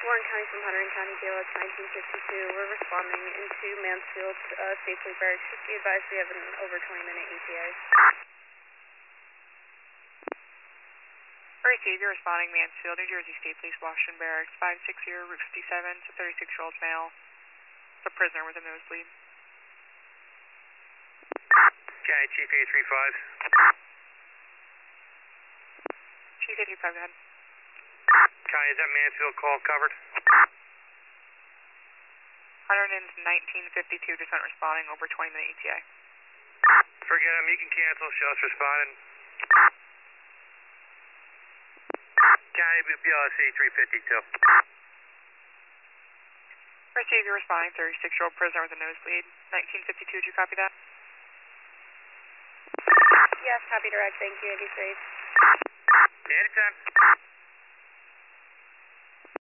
Warren County from Hunterdon County Jail, it's 1952. We're responding into Mansfield State Police Barracks. Just be advised we have an over 20-minute ETA. Receive, you're responding Mansfield, New Jersey State Police, Washington Barracks, 560, Route 57, to 36-year-old male. It's a prisoner with a nosebleed. County Chief 835. Chief 835, go ahead. County, is that Mansfield call covered? Hunterdon's 1952, just not responding, over 20-minute ETA. Forget him, you can cancel, just responding. County BLS 8352. Receive, you're responding 36-year-old prisoner with a nosebleed. 1952, did you copy that? Yes, copy direct. Thank you. Be safe. Anytime.